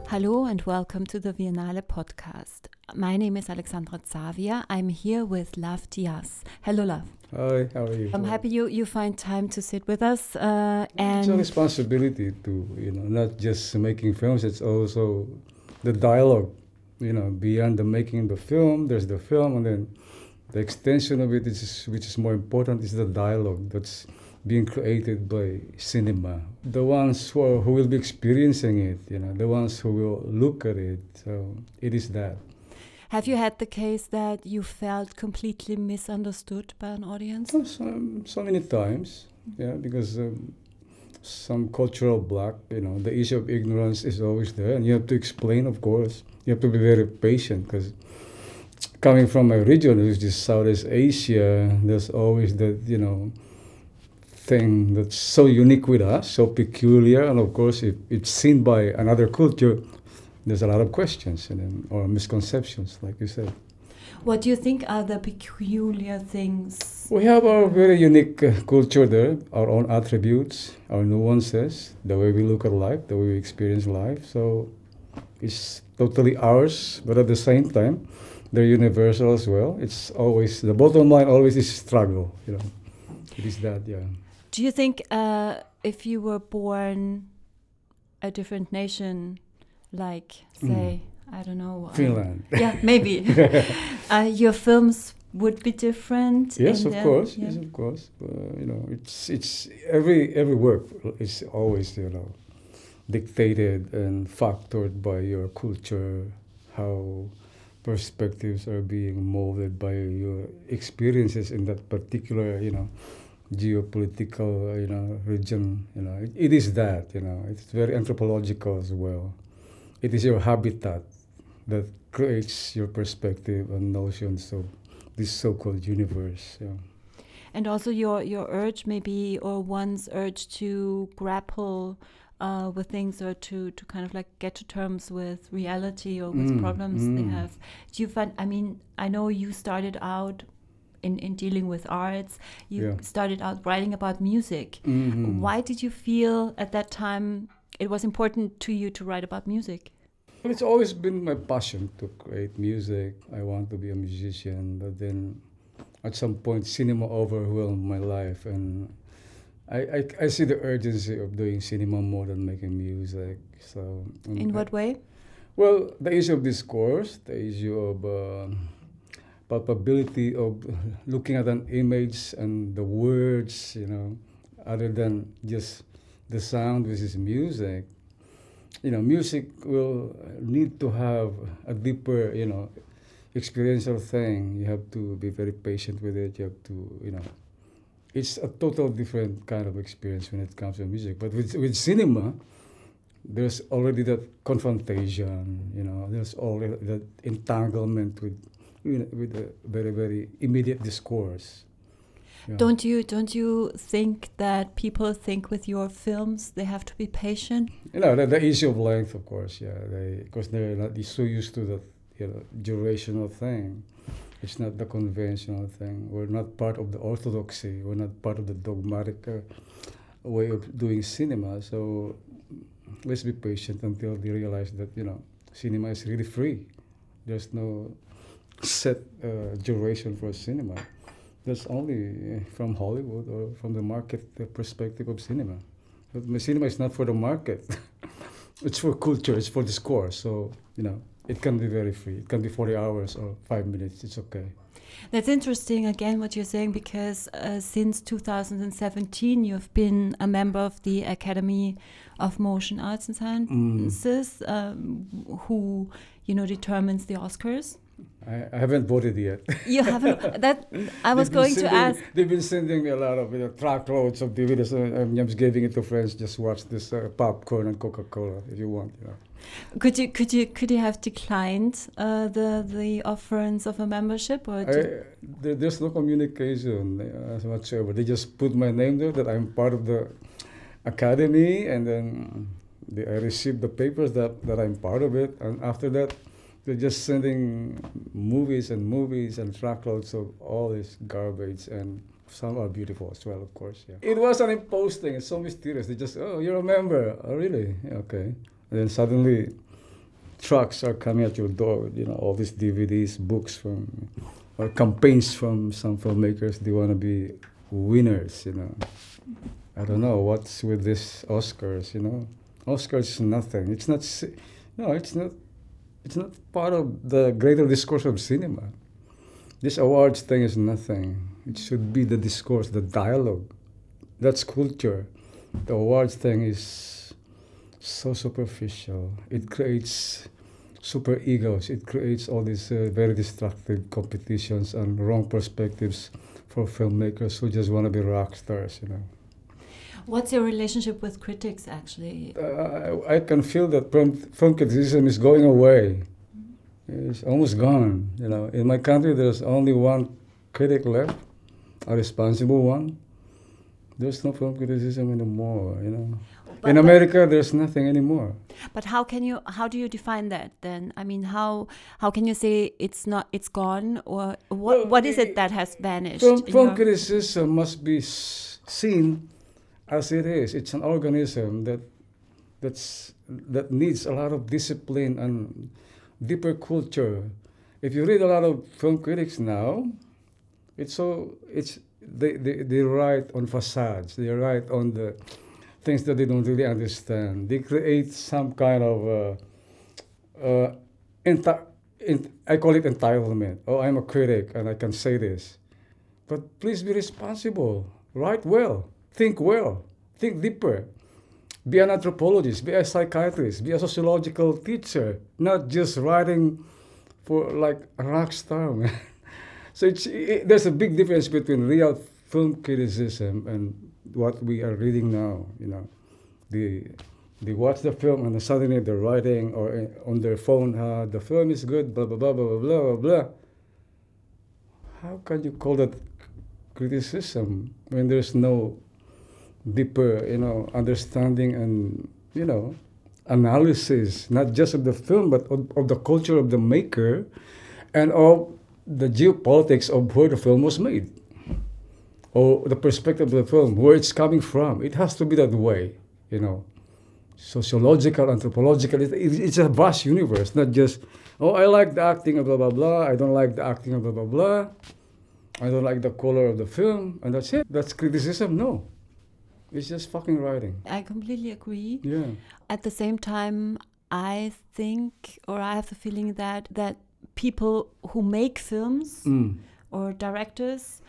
Hello and welcome to the Viennale podcast. My name is Alexandra Xavier. I'm here with Love Diaz. Hello, Love. Hi, how are you? I'm happy you find time to sit with us. It's a responsibility to, not just making films, it's also the dialogue, beyond the making the film, there's the film, and then the extension of it, which is more important, is the dialogue that's being created by cinema. The ones who will be experiencing it, the ones who will look at it. So it is that. Have you had the case that you felt completely misunderstood by an audience? So many times, because some cultural block, the issue of ignorance is always there, and you have to explain, of course. You have to be very patient, because coming from a region which is Southeast Asia, there's always that, thing that's so unique with us, so peculiar, and of course, if it's seen by another culture, there's a lot of questions or misconceptions, like you said. What do you think are the peculiar things? We have our very unique culture there, our own attributes, our nuances, the way we look at life, the way we experience life. So it's totally ours, but at the same time, they're universal as well. It's always, the bottom line always is struggle, It is that, yeah. Do you think if you were born a different nation, like, say, I don't know. Finland. Yeah, maybe. Your films would be different? Yes, of course. Yeah. Yes, of course. It's every work is always, dictated and factored by your culture, how perspectives are being molded by your experiences in that particular, geopolitical, region. It is that, it's very anthropological as well. It is your habitat that creates your perspective and notions of this so-called universe. Yeah. And also your urge maybe, or one's urge to grapple with things, or to kind of like get to terms with reality or with problems they have. Do you find, I know you started out in dealing with arts, you started out writing about music. Mm-hmm. Why did you feel at that time it was important to you to write about music? Well, it's always been my passion to create music. I want to be a musician, but then at some point cinema overwhelmed my life, and I see the urgency of doing cinema more than making music. So in what way? Well, the issue of discourse, the issue of palpability of looking at an image and the words, other than just the sound, which is music. Music will need to have a deeper, experiential thing. You have to be very patient with it. You have to, it's a total different kind of experience when it comes to music. But with cinema, there's already that confrontation, there's already that entanglement with a very, very immediate discourse. Yeah. Don't you think that people think with your films they have to be patient? The issue of length, of course, because they're not so used to that, durational thing. It's not the conventional thing. We're not part of the orthodoxy. We're not part of the dogmatic way of doing cinema. So let's be patient until they realize that, cinema is really free. There's no set duration for cinema. That's only from Hollywood or from the market perspective of cinema. But cinema is not for the market. It's for culture, it's for discourse. So, it can be very free. It can be 40 hours or 5 minutes. It's okay. That's interesting, again, what you're saying, because since 2017, you've been a member of the Academy of Motion Arts and Sciences, who, determines the Oscars. I haven't voted yet. You haven't? That I was going to ask. They've been sending me a lot of truckloads of DVDs. I'm just giving it to friends. Just watch this popcorn and Coca-Cola if you want. Could you have declined the offerings of a membership, or there's no communication whatsoever. They just put my name there that I'm part of the academy, and then I received the papers that I'm part of it, and after that. They're just sending movies and truckloads of all this garbage, and some are beautiful as well, of course. Yeah. It was an imposed thing. It's so mysterious. They just, oh, you're a member. Oh, really? Okay. And then suddenly trucks are coming at your door. You know, all these DVDs, books from, or campaigns from some filmmakers. They want to be winners. You know, I don't know what's with this Oscars. You know, Oscars is nothing. It's not. No, it's not. It's not part of the greater discourse of cinema. This awards thing is nothing. It should be the discourse, the dialogue. That's culture. The awards thing is so superficial. It creates super egos. It creates all these very destructive competitions and wrong perspectives for filmmakers who just want to be rock stars. You know. What's your relationship with critics, actually? I can feel that film criticism is going away. It's almost gone. You know, in my country, there's only one critic left, a responsible one. There's no film criticism anymore. You know, in America, there's nothing anymore. But how do you define that then? I mean, how can you say it's gone, or what is it that has vanished? Film criticism must be seen as it is. It's an organism that needs a lot of discipline and deeper culture. If you read a lot of film critics now, they write on facades. They write on the things that they don't really understand. They create some kind of I call it entitlement. Oh, I'm a critic and I can say this. But please be responsible. Write well. Think well. Think deeper. Be an anthropologist. Be a psychiatrist. Be a sociological teacher. Not just writing for like a rock star, man. So there's a big difference between real film criticism and what we are reading now. You know, they watch the film and suddenly they're writing or on their phone, the film is good, blah blah blah blah blah blah blah. How can you call that criticism when there's no deeper, you know, understanding and, you know, analysis, not just of the film, but of the culture of the maker and of the geopolitics of where the film was made, or the perspective of the film, where it's coming from. It has to be that way, you know. Sociological, anthropological, it's a vast universe, not just, oh, I like the acting of blah, blah, blah, I don't like the acting of blah, blah, blah, I don't like the color of the film, and that's it. That's criticism? No. It's just fucking writing. I completely agree. Yeah. At the same time, I think, or I have the feeling that people who make films or directors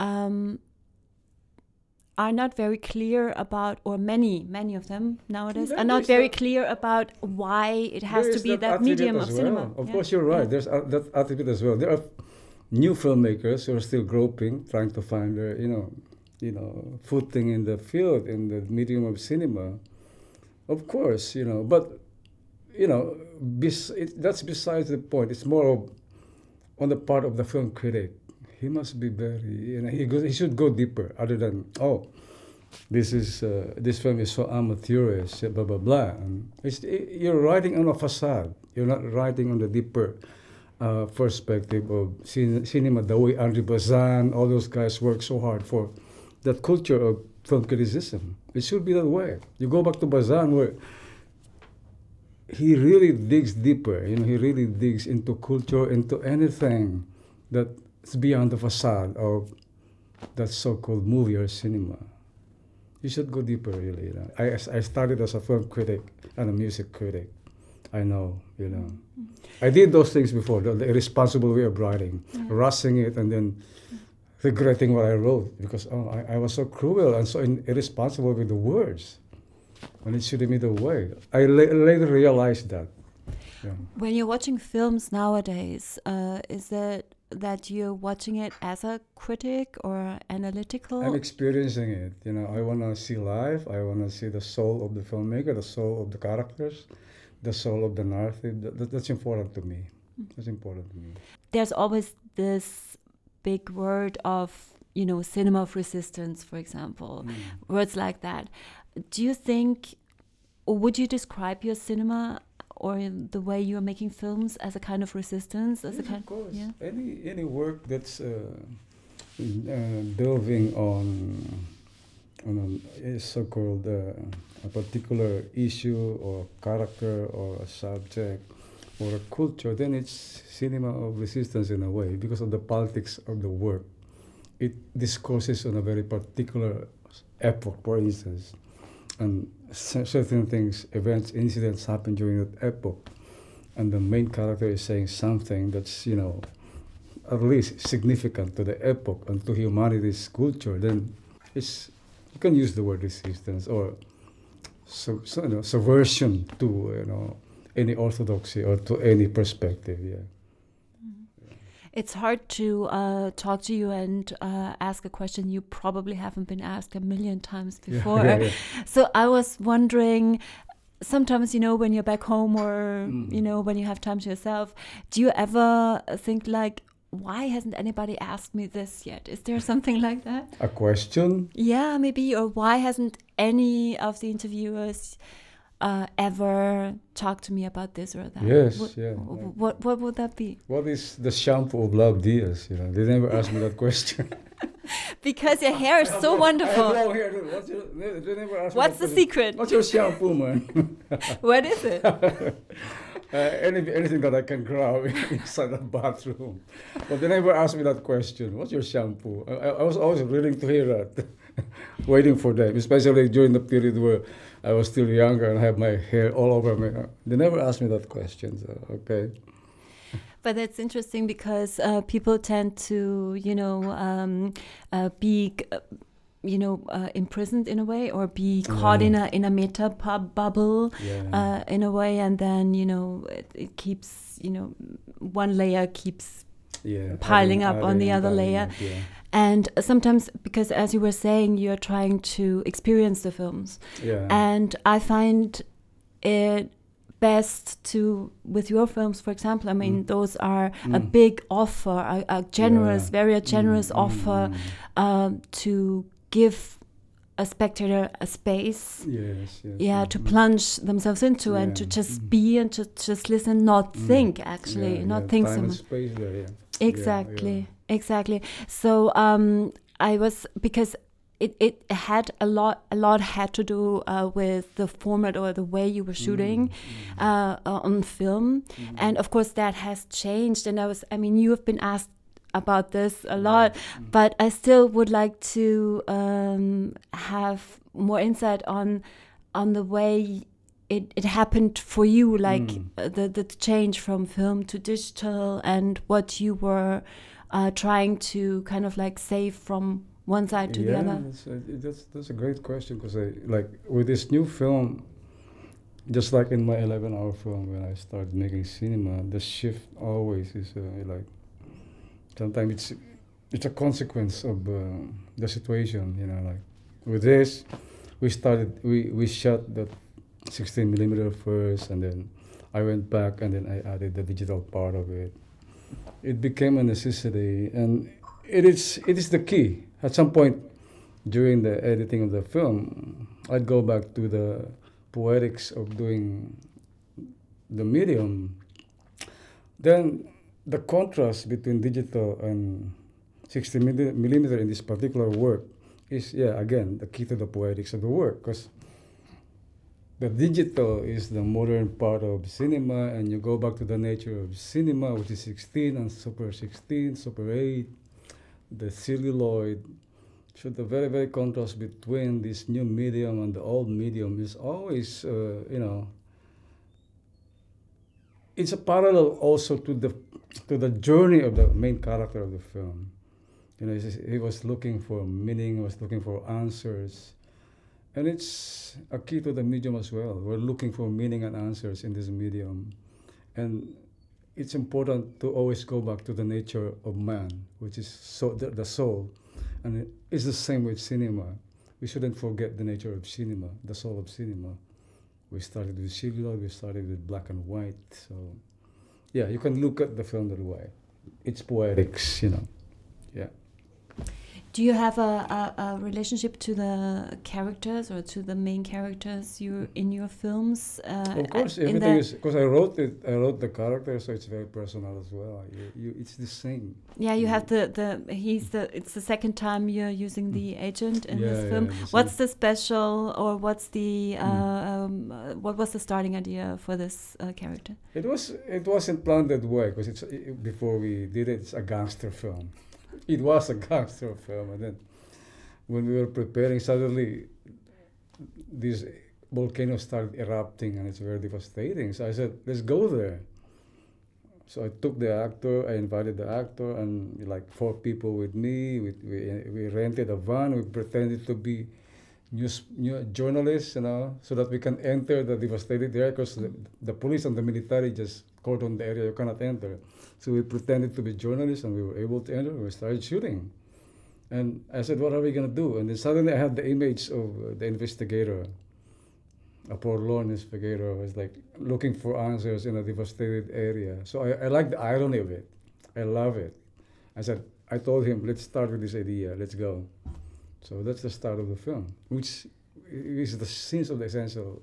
are not very clear about, or many of them nowadays are not very clear about why it has to be that medium of cinema. Of course, you're right. There's that attitude as well. There are new filmmakers who are still groping, trying to find their, footing in the field, in the medium of cinema. Of course, but that's besides the point. It's more of on the part of the film critic. He must be very, he should go deeper, other than, this film is so amateurish, blah blah blah. And you're writing on a facade. You're not writing on the deeper perspective of cinema. The way André Bazin, all those guys work so hard for that culture of film criticism. It should be that way. You go back to Bazin, where he really digs deeper. He really digs into culture, into anything that's beyond the facade of that so-called movie or cinema. You should go deeper, really. I started as a film critic and a music critic. I know, I did those things before, the irresponsible way of writing, rushing it and then regretting what I wrote because I was so cruel and so irresponsible with the words when it shouldn't be the way. I later realized that. Yeah. When you're watching films nowadays, is it that you're watching it as a critic or analytical? I'm experiencing it. I want to see life. I want to see the soul of the filmmaker, the soul of the characters, the soul of the narrative. That's important to me. That's important to me. There's always this big word of, cinema of resistance, for example, words like that. Do you think, or would you describe your cinema or the way you're making films as a kind of resistance? Of course. Yeah? Any work that's delving on a so-called a particular issue or character or a subject for a culture, then it's cinema of resistance in a way because of the politics of the work. It discourses on a very particular epoch, for instance, and certain things, events, incidents happen during that epoch, and the main character is saying something that's, you know, at least significant to the epoch and to humanity's culture. Then it's, you can use the word resistance or subversion to, you know, any orthodoxy or to any perspective. Yeah. It's hard to talk to you and ask a question you probably haven't been asked a million times before. Yeah. So I was wondering, sometimes, you know, when you're back home or, you know, when you have time to yourself, do you ever think like, why hasn't anybody asked me this yet? Is there something like that? A question? Yeah, maybe. Or why hasn't any of the interviewers ever talked to me about this or that? Yes, What would that be? What is the shampoo of Love Diaz? You know, they never asked me that question. Because your hair is so wonderful. I have long hair. They never asked me What's that the question. secret? What's your shampoo, man? What is it? Anything that I can grab inside the bathroom. But they never asked me that question. What's your shampoo? I was always willing to hear that, waiting for them, especially during the period where I was still younger and had my hair all over me. They never asked me that question. So, okay. But that's interesting because people tend to, you know, be, you know, imprisoned in a way, or be caught in a meta bubble in a way, and then, you know, it keeps, you know, one layer keeps piling up on the other layer. And sometimes, because as you were saying, you're trying to experience the films. And I find it best to, with your films, for example, I mean, those are a big offer, a generous, very generous offer to give a spectator a space, to plunge themselves into and to just be and to just listen, not think, actually, not think so much. Space there, Exactly. So I was, because it had a lot had to do with the format or the way you were shooting on film, and of course that has changed. And I mean, you have been asked about this a lot, but I still would like to have more insight on the way it happened for you, like the change from film to digital, and what you were trying to kind of like save from one side to the other. That's a great question, because like with this new film, just like in my 11-hour film when I started making cinema, the shift always is like, sometimes it's a consequence of the situation, you know. Like with this, we shot the 16mm first, and then I went back and then I added the digital part of it. It became a necessity, and it is the key. At some point during the editing of the film, I'd go back to the poetics of doing the medium. Then the contrast between digital and 16mm in this particular work is, again, the key to the poetics of the work, because the digital is the modern part of cinema, and you go back to the nature of cinema, which is 16 and Super 16, Super 8, the celluloid. So the very, very contrast between this new medium and the old medium is always, it's a parallel also to the journey of the main character of the film. You know, he was looking for meaning, he was looking for answers. And it's a key to the medium as well. We're looking for meaning and answers in this medium. And it's important to always go back to the nature of man, which is the soul. And it's the same with cinema. We shouldn't forget the nature of cinema, the soul of cinema. We started with celluloid, we started with black and white. So, yeah, you can look at the film that way. It's poetics, you know. Yeah. Do you have a relationship to the characters or to the main characters you in your films? Of course, in everything the, is because I wrote it. I wrote the character, so it's very personal as well. It's the same. yeah, you have it's the second time you're using the agent in this film. the What's same. the special, or what's the what was the starting idea for this character? It wasn't planned that way because before we did it, it's a gangster film. It was a gangster film, and then when we were preparing, suddenly this volcano started erupting, and it's very devastating. So I said, "Let's go there." So I took the actor, I invited the actor, and like 4 people with me. We rented a van. We pretended to be news journalists, so that we can enter the devastated area because the police and the military just cordoned the area. You cannot enter. So we pretended to be journalists, and we were able to enter. We started shooting. And I said, what are we going to do? And then suddenly I had the image of the investigator, a forlorn investigator, was like looking for answers in a devastated area. So I like the irony of it. I love it. I told him, let's start with this idea. Let's go. So that's the start of the film, which is the scenes of the essential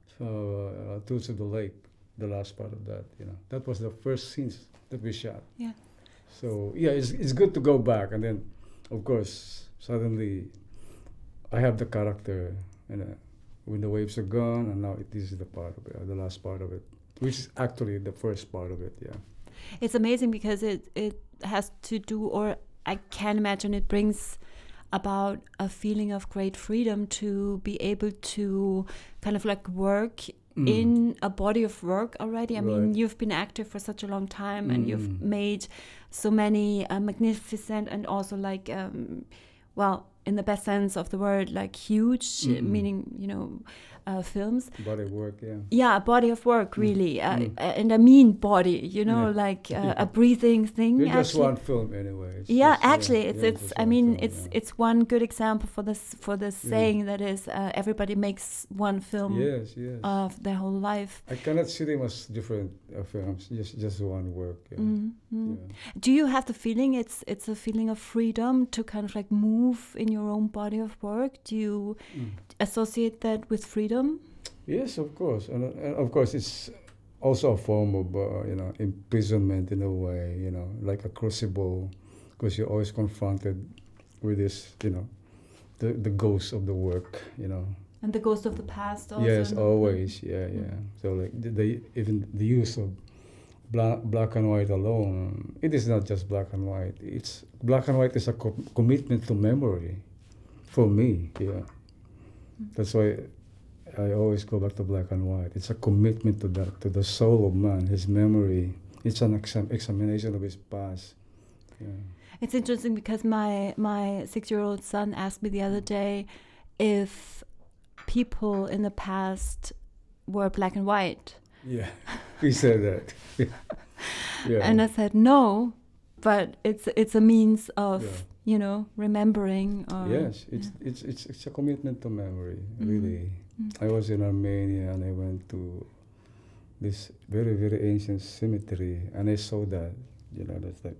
Tools of the Lake, the last part of that. That was the first scenes that we shot. Yeah. So yeah, it's good to go back, and then, of course, suddenly, I have the character, when the waves are gone, and now this is the part of it, the last part of it, which is actually the first part of it. Yeah. It's amazing because it has to do, or I can imagine it brings about a feeling of great freedom to be able to kind of like work in a body of work already. I mean, you've been active for such a long time, and you've made so many magnificent and also like, well, in the best sense of the word, like huge, meaning, films. Body of work, yeah. Yeah, a body of work, really. And I mean body, like a breathing thing. It's just one film anyway. It's one good example for this saying that is everybody makes one film of their whole life. I cannot see them as different films, just one work. Yeah. Do you have the feeling it's a feeling of freedom to kind of like move in your own body of work? Do you associate that with freedom? Yes, of course, and of course it's also a form of imprisonment in a way, like a crucible, because you're always confronted with this, the ghost of the work, And the ghost of the past also. Yes, always, yeah. So like even the use of black and white alone, it is not just black and white. It's black and white is a commitment to memory, for me. Yeah, that's why I always go back to black and white. It's a commitment to that, to the soul of man, his memory. It's an examination of his past. Yeah. It's interesting because my 6-year-old son asked me the other day if people in the past were black and white. Yeah, he said that. Yeah. And I said no, but it's a means of remembering. Or, yes, it's a commitment to memory, really. I was in Armenia and I went to this very, very ancient cemetery, and I saw that, that's like,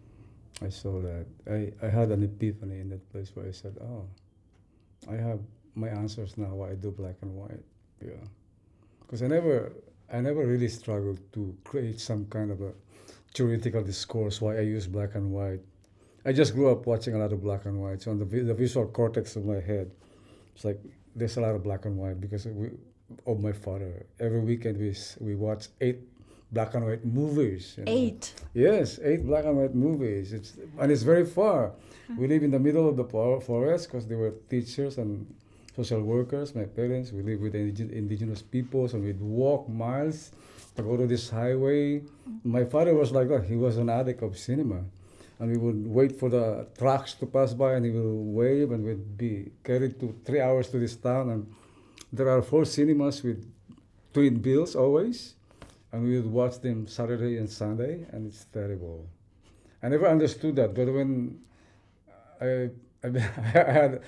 I saw that. I had an epiphany in that place where I said, oh, I have my answers now why I do black and white. Yeah. Because I never really struggled to create some kind of a theoretical discourse why I use black and white. I just grew up watching a lot of black and white. So on the visual cortex of my head, it's like, there's a lot of black and white because of my father. Every weekend we watch 8 black and white movies. 8? Yes, 8 black and white movies. It's very far. We live in the middle of the forest because they were teachers and social workers, my parents. We live with indigenous peoples, and we'd walk miles to go to this highway. My father was like that. He was an addict of cinema. And we would wait for the trucks to pass by, and he will wave, and we'd be carried 3 hours to this town. And there are 4 cinemas with twin bills always, and we would watch them Saturday and Sunday, and it's terrible. I never understood that, but when I had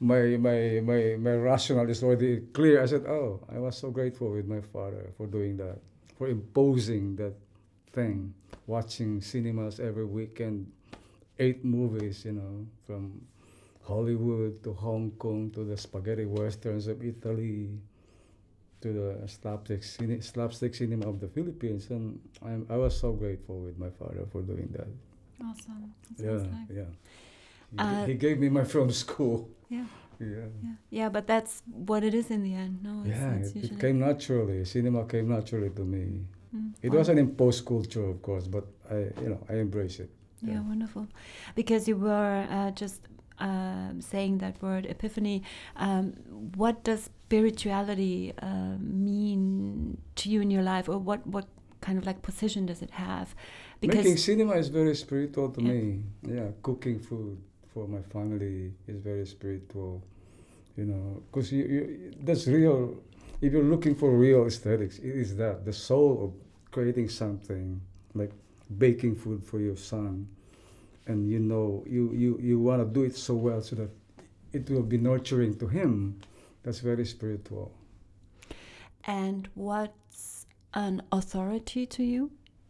my rationale is already clear, I said, oh, I was so grateful with my father for doing that, for imposing that thing, watching cinemas every weekend. 8 movies, from Hollywood to Hong Kong to the spaghetti westerns of Italy to the slapstick cinema of the Philippines, and I was so grateful with my father for doing that. Awesome. That Yeah, sounds like- yeah. He gave me my film school. Yeah. Yeah. Yeah, but that's what it is in the end. No, Yeah, it's it usually- came naturally. Cinema came naturally to me. It Wow. was an imposed culture, of course, but I embrace it. Yeah, wonderful. Because you were just saying that word epiphany. What does spirituality mean to you in your life, or what kind of like position does it have? Making cinema is very spiritual to Yeah. me. Yeah, cooking food for my family is very spiritual. Because that's real. If you're looking for real aesthetics, it is that the soul of creating something like baking food for your son, and you want to do it so well so that it will be nurturing to him. That's very spiritual. And what's an authority to you?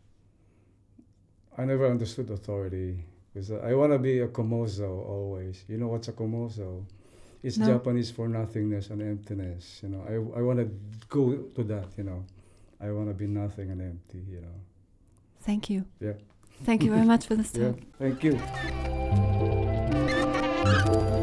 I never understood authority because I want to be a komozo always. You know what's a komozo? It's No. Japanese for nothingness and emptiness. I want to go to that. I want to be nothing and empty. Thank you. Yeah. Thank you very much for this Yeah. talk. Thank you.